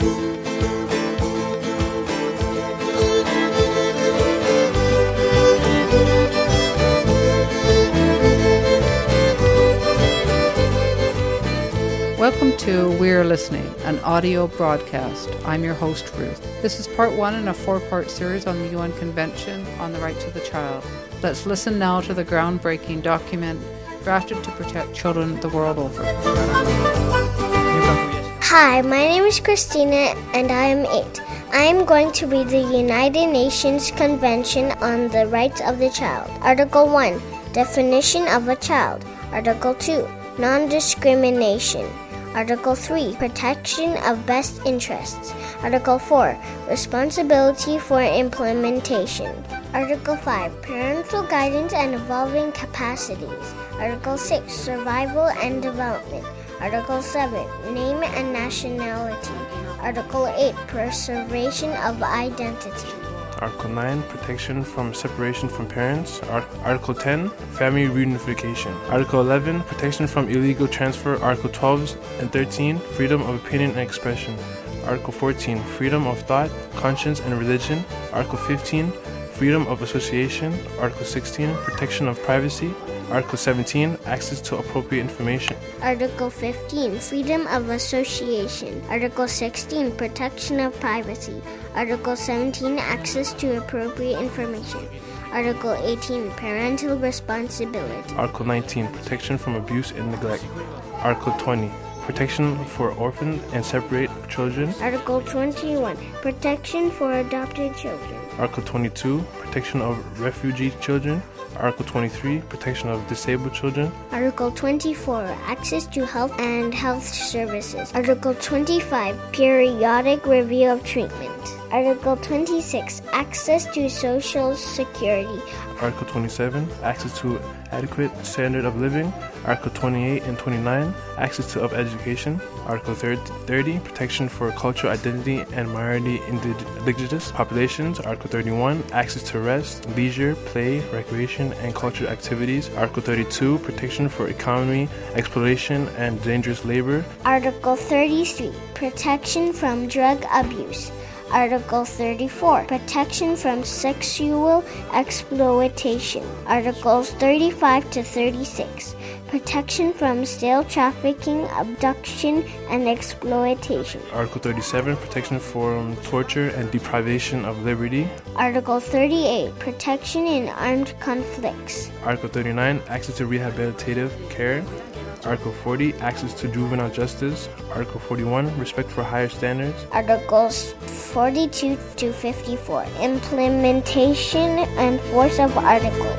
Welcome to We're Listening, an audio broadcast. I'm your host, Ruth. This is part one in a four-part series on the UN Convention on the Rights of the Child. Let's listen now to the groundbreaking document drafted to protect children the world over. Hi, my name is Christina and I am 8. I am going to read the United Nations Convention on the Rights of the Child. Article 1, Definition of a Child. Article 2, Non-discrimination. Article 3, Protection of Best Interests. Article 4, Responsibility for Implementation. Article 5, Parental Guidance and Evolving Capacities. Article 6, Survival and Development. Article 7, Name and Nationality. Article 8, Preservation of Identity. Article 9, Protection from Separation from Parents. Article 10, Family Reunification. Article 11, Protection from Illegal Transfer. Article 12 and 13, Freedom of Opinion and Expression. Article 14, Freedom of Thought, Conscience and Religion. Article 15, Freedom of Association. Article 16, Protection of Privacy. Article 17, Access to Appropriate Information. Article 15, Freedom of Association. Article 16, Protection of Privacy. Article 17, Access to Appropriate Information. Article 18, Parental Responsibility. Article 19, Protection from Abuse and Neglect. Article 20, Protection for orphan and separate children. Article 21, Protection for adopted children. Article 22, Protection of refugee children. Article 23, Protection of disabled children. Article 24, Access to Health and Health Services. Article 25, Periodic Review of Treatment. Article 26, Access to Social Security. Article 27, Access to Adequate Standard of Living. Article 28 and 29, Access to Education. Article 30, Protection for Cultural Identity and Minority Indigenous Populations. Article 31, Access to Rest, Leisure, Play, Recreation, and Cultural Activities. Article 32, Protection for Economy, Exploitation, and Dangerous Labor. Article 33, Protection from Drug Abuse. Article 34, Protection from Sexual Exploitation. Articles 35 to 36, Protection from Slave Trafficking, Abduction, and Exploitation. Article 37, Protection from Torture and Deprivation of Liberty. Article 38, Protection in Armed Conflicts. Article 39, Access to Rehabilitative Care. Article 40, Access to Juvenile Justice. Article 41, Respect for Higher Standards. Articles 42 to 54, Implementation and Force of Articles.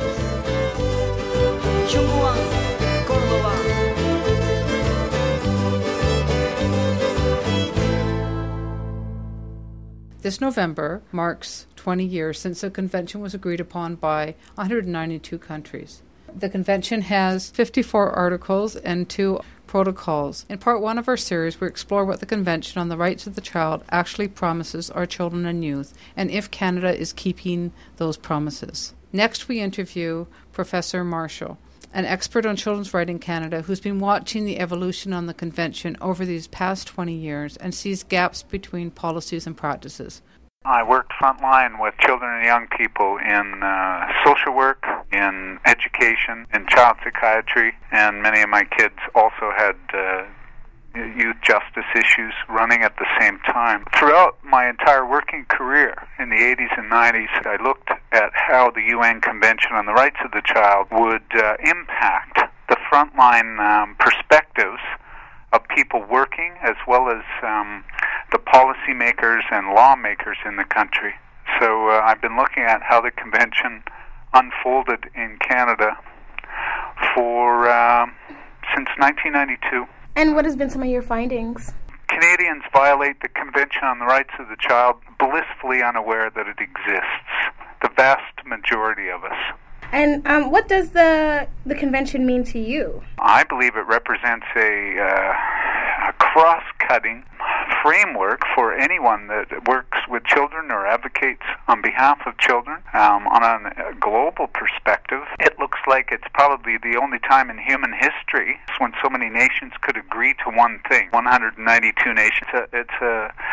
This November marks 20 years since the convention was agreed upon by 192 countries. The convention has 54 articles and 2 protocols. In part 1 of our series, we explore what the Convention on the Rights of the Child actually promises our children and youth, and if Canada is keeping those promises. Next, we interview Professor Marshall, an expert on children's rights in Canada who's been watching the evolution on the Convention over these past 20 years and sees gaps between policies and practices. I worked frontline with children and young people in social work, in education, in child psychiatry, and many of my kids also had youth justice issues running at the same time. Throughout my entire working career in the 80s and 90s, I looked at how the UN Convention on the Rights of the Child would impact the frontline perspectives of people working as well as the policymakers and lawmakers in the country. So I've been looking at how the convention unfolded in Canada for since 1992. And what has been some of your findings? Canadians violate the Convention on the Rights of the Child blissfully unaware that it exists. The vast majority of us. And what does the convention mean to you? I believe it represents a cross-cutting framework for anyone that works with children or advocates on behalf of children. On a global perspective, it looks like it's probably the only time in human history when so many nations could agree to one thing. 192 nations. It's a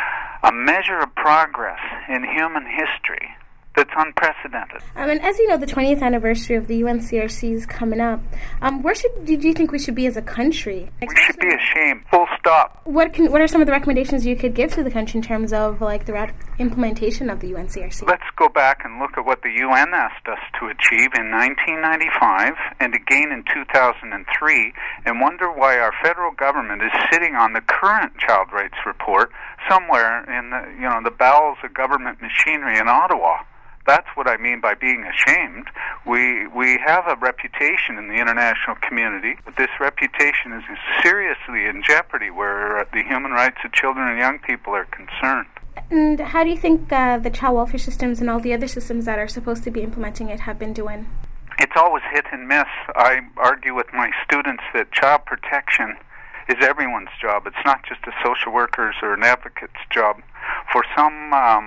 a measure of progress in human history that's unprecedented. And as you know, the 20th anniversary of the UNCRC is coming up. Where do you think we should be as a country? We should be ashamed. Full stop. What are some of the recommendations you could give to the country in terms of like the implementation of the UNCRC? Let's go back and look at what the UN asked us to achieve in 1995 and again in 2003, and wonder why our federal government is sitting on the current child rights report somewhere in the bowels of government machinery in Ottawa. That's what I mean by being ashamed. We have a reputation in the international community, but this reputation is seriously in jeopardy where the human rights of children and young people are concerned. And how do you think the child welfare systems and all the other systems that are supposed to be implementing it have been doing? It's always hit and miss. I argue with my students that child protection is everyone's job. It's not just a social worker's or an advocate's job. For some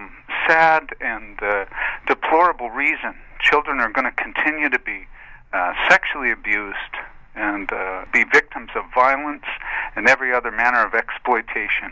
sad and deplorable reason, children are going to continue to be sexually abused and be victims of violence and every other manner of exploitation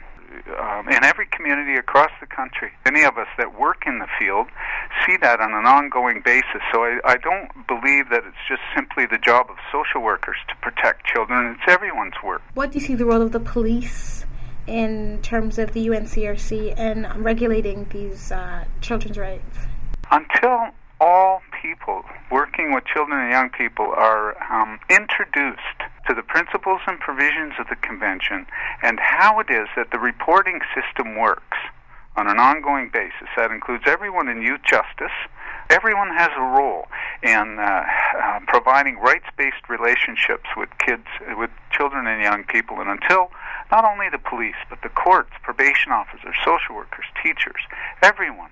in every community across the country. Many of us that work in the field see that on an ongoing basis. So I don't believe that it's just simply the job of social workers to protect children. It's everyone's work. What do you see the role of the police in terms of the UNCRC and regulating these children's rights? Until all people working with children and young people are introduced to the principles and provisions of the Convention and how it is that the reporting system works on an ongoing basis. That includes everyone in youth justice. Everyone has a role in providing rights-based relationships with kids, with children and young people. And until not only the police, but the courts, probation officers, social workers, teachers, everyone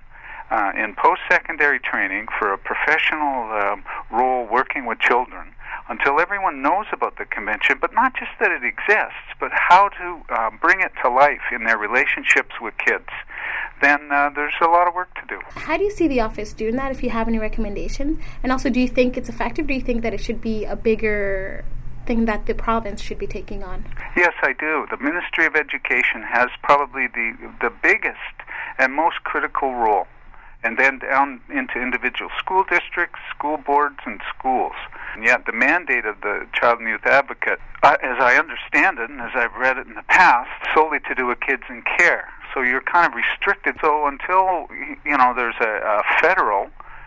in post-secondary training for a professional role working with children, until everyone knows about the Convention, but not just that it exists, but how to bring it to life in their relationships with kids, then there's a lot of work to do. How do you see the office doing that, if you have any recommendations? And also, do you think it's effective? Do you think that it should be a bigger thing that the province should be taking on? Yes, I do. The Ministry of Education has probably the biggest and most critical role, and then down into individual school districts, school boards, and schools. And yet the mandate of the Child and Youth Advocate, as I understand it, and as I've read it in the past, solely to do with kids in care. So you're kind of restricted. So until, there's a federal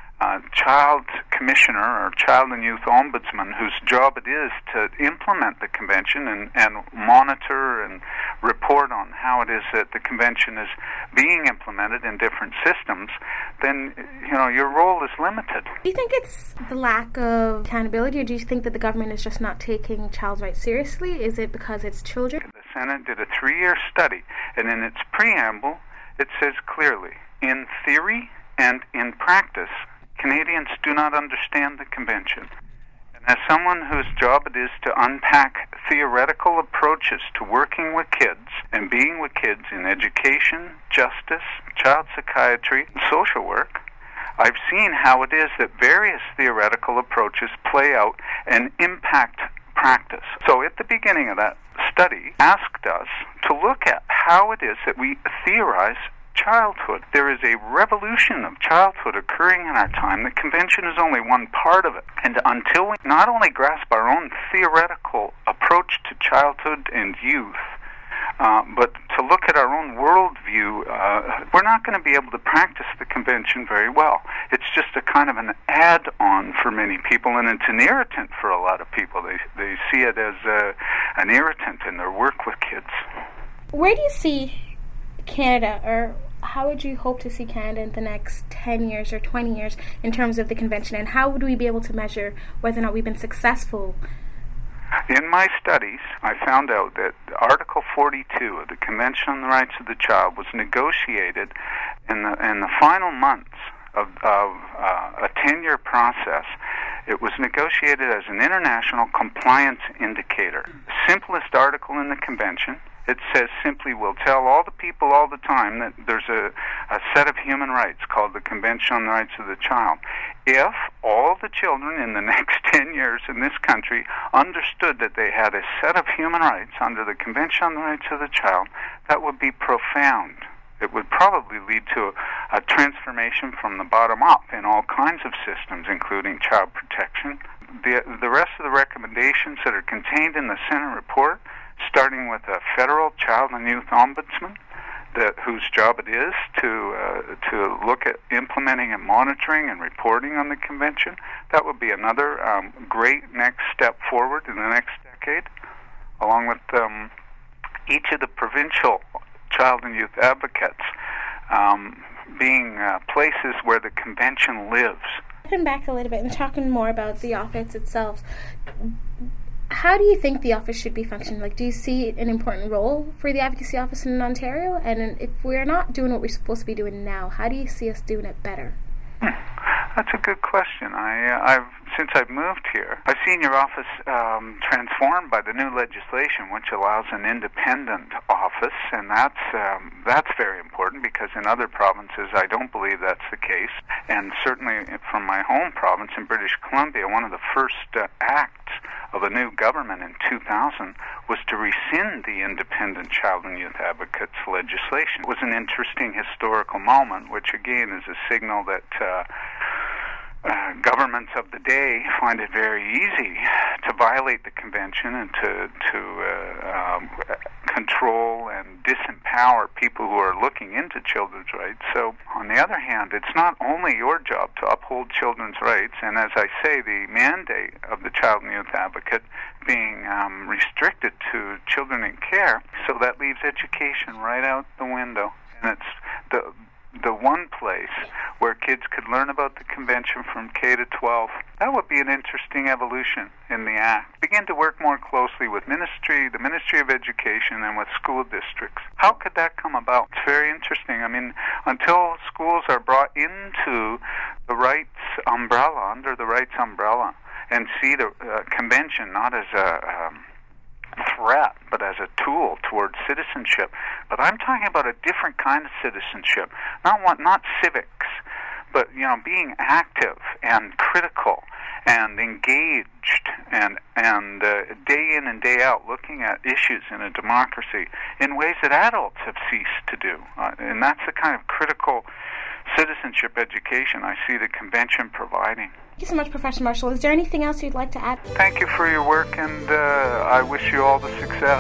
child commissioner or child and youth ombudsman whose job it is to implement the Convention and monitor and report on how it is that the Convention is being implemented in different systems, then your role is limited. Do you think it's the lack of accountability, or do you think that the government is just not taking child's rights seriously? Is it because it's children? The Senate did a 3-year study, and in its preamble it says clearly, in theory and in practice, Canadians do not understand the Convention. And as someone whose job it is to unpack theoretical approaches to working with kids and being with kids in education, justice, child psychiatry, and social work, I've seen how it is that various theoretical approaches play out and impact practice. So at the beginning of that study, asked us to look at how it is that we theorize childhood. There is a revolution of childhood occurring in our time. The Convention is only one part of it. And until we not only grasp our own theoretical approach to childhood and youth, but to look at our own worldview, we're not going to be able to practice the Convention very well. It's just a kind of an add-on for many people, and it's an irritant for a lot of people. They see it as an irritant in their work with kids. Where do you see Canada, or how would you hope to see Canada in the next 10 years or 20 years in terms of the Convention, and how would we be able to measure whether or not we've been successful? In my studies, I found out that Article 42 of the Convention on the Rights of the Child was negotiated in the final months of a 10-year process. It was negotiated as an international compliance indicator. The simplest article in the Convention. It says simply, we'll tell all the people all the time that there's a set of human rights called the Convention on the Rights of the Child. If all the children in the next 10 years in this country understood that they had a set of human rights under the Convention on the Rights of the Child, that would be profound. It would probably lead to a transformation from the bottom up in all kinds of systems, including child protection. The rest of the recommendations that are contained in the Senate report, starting with a federal child and youth ombudsman, whose job it is to look at implementing and monitoring and reporting on the convention, that would be another great next step forward in the next decade, along with each of the provincial child and youth advocates being places where the convention lives. Stepping back a little bit and talking more about the office itself, how do you think the office should be functioning? Like, do you see an important role for the advocacy office in Ontario? And if we're not doing what we're supposed to be doing now, how do you see us doing it better? That's a good question. Since I've moved here, I've seen your office transformed by the new legislation, which allows an independent office, and that's very important, because in other provinces I don't believe that's the case. And certainly from my home province in British Columbia, one of the first acts of a new government in 2000 was to rescind the independent child and youth advocates legislation. It was an interesting historical moment, which again is a signal that governments of the day find it very easy to violate the convention and to control and disempower people who are looking into children's rights. So, on the other hand, it's not only your job to uphold children's rights, and as I say, the mandate of the child and youth advocate being restricted to children in care, so that leaves education right out the window. And it's the one place where kids could learn about the convention from K to 12. That would be an interesting evolution in the Act. Begin to work more closely with the Ministry of Education, and with school districts. How could that come about? It's very interesting. I mean, until schools are brought into the rights umbrella, under the rights umbrella, and see the convention not as a threat, but as a tool towards citizenship. But I'm talking about a different kind of citizenship, not civics, but being active and critical and engaged and day in and day out looking at issues in a democracy in ways that adults have ceased to do. And that's the kind of critical citizenship education I see the convention providing. Thank you so much, Professor Marshall. Is there anything else you'd like to add? Thank you for your work, and I wish you all the success.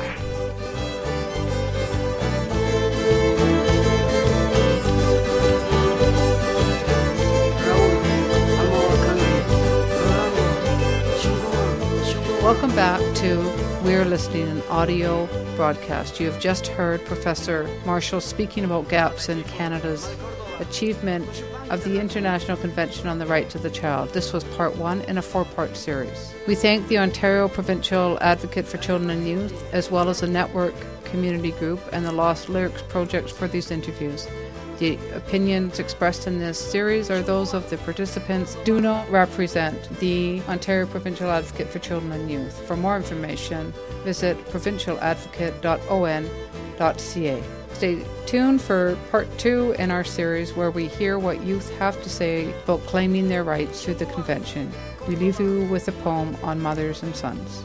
Welcome back to We're Listening, an audio broadcast. You have just heard Professor Marshall speaking about gaps in Canada's achievement of the International Convention on the Rights of the Child. This was part 1 in a 4-part series. We thank the Ontario Provincial Advocate for Children and Youth, as well as the Network Community Group and the Lost Lyrics Project for these interviews. The opinions expressed in this series are those of the participants, do not represent the Ontario Provincial Advocate for Children and Youth. For more information, visit provincialadvocate.on.ca. Stay tuned for part 2 in our series, where we hear what youth have to say about claiming their rights through the convention. We leave you with a poem on mothers and sons.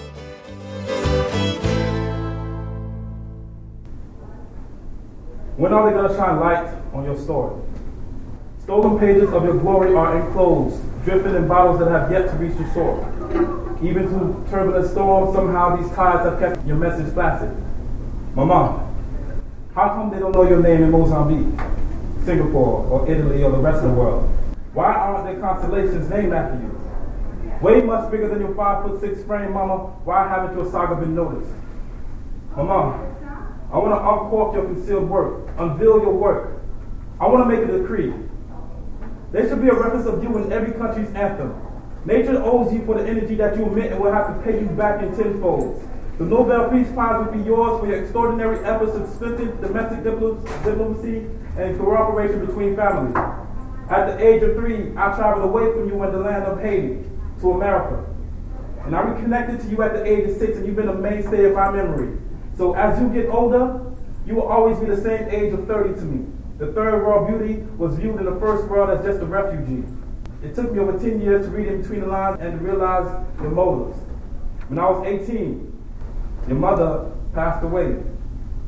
When are they going to shine light on your story? Stolen pages of your glory are enclosed, drifting in bottles that have yet to reach your soul. Even through turbulent storms, somehow these tides have kept your message placid. Mama, how come they don't know your name in Mozambique, Singapore, or Italy, or the rest of the world? Why aren't there constellations named after you? Way much bigger than your 5'6" frame, Mama. Why haven't your saga been noticed? Mama, I want to uncork your concealed work, unveil your work. I want to make a decree. There should be a reference of you in every country's anthem. Nature owes you for the energy that you emit and will have to pay you back in tenfold. The Nobel Peace Prize will be yours for your extraordinary efforts to strengthen domestic diplomacy and cooperation between families. At the age of 3, I traveled away from you in the land of Haiti to America. And I reconnected to you at the age of 6, and you've been a mainstay of my memory. So as you get older, you will always be the same age of 30 to me. The third world beauty was viewed in the first world as just a refugee. It took me over 10 years to read in between the lines and to realize your motives. When I was 18, your mother passed away.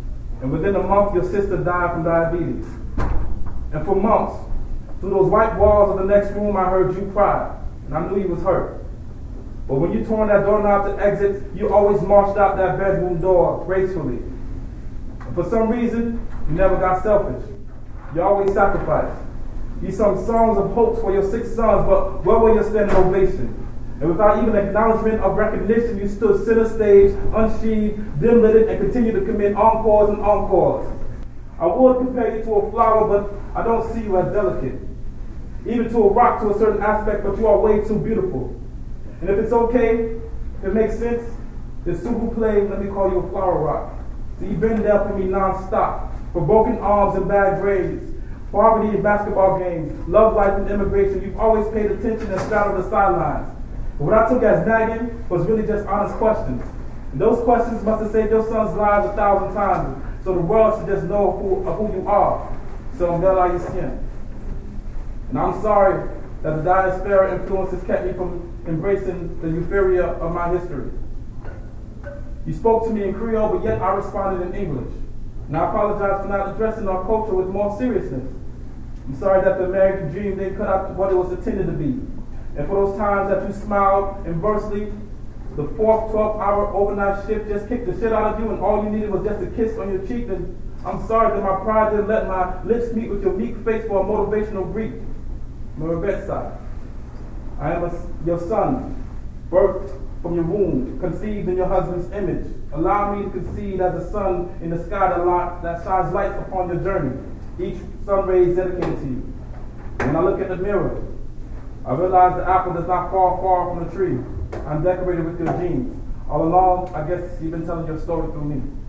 And within a month, your sister died from diabetes. And for months, through those white walls of the next room, I heard you cry. And I knew you was hurt. But when you turned that doorknob to exit, you always marched out that bedroom door gracefully. And for some reason, you never got selfish. You always sacrificed. You sung songs of hopes for your 6 sons, but where were your standing ovation? And without even acknowledgement of recognition, you stood center stage, unsheathed, dim-lidded, and continued to commit encores and encores. I would compare you to a flower, but I don't see you as delicate. Even to a rock to a certain aspect, but you are way too beautiful. And if it's okay, if it makes sense, then Subu Play, let me call you a flower rock. So you've been there for me non-stop, for broken arms and bad grades, poverty and basketball games, love life and immigration. You've always paid attention and straddled the sidelines. But what I took as nagging was really just honest questions. And those questions must have saved your son's lives 1,000 times, so the world should just know who you are. So and I'm sorry that the diaspora influences kept me from embracing the euphoria of my history. You spoke to me in Creole, but yet I responded in English. And I apologize for not addressing our culture with more seriousness. I'm sorry that the American dream didn't cut out what it was intended to be. And for those times that you smiled inversely, the 4th, 12-hour overnight shift just kicked the shit out of you and all you needed was just a kiss on your cheek, then I'm sorry that my pride didn't let my lips meet with your meek face for a motivational greet. Morebetsa, I am your son, birthed from your womb, conceived in your husband's image. Allow me to concede as a sun in the sky that shines light upon your journey, each sun rays dedicated to you. When I look at the mirror, I realize the apple does not fall far from the tree. I'm decorated with your genes. All along, I guess you've been telling your story through me.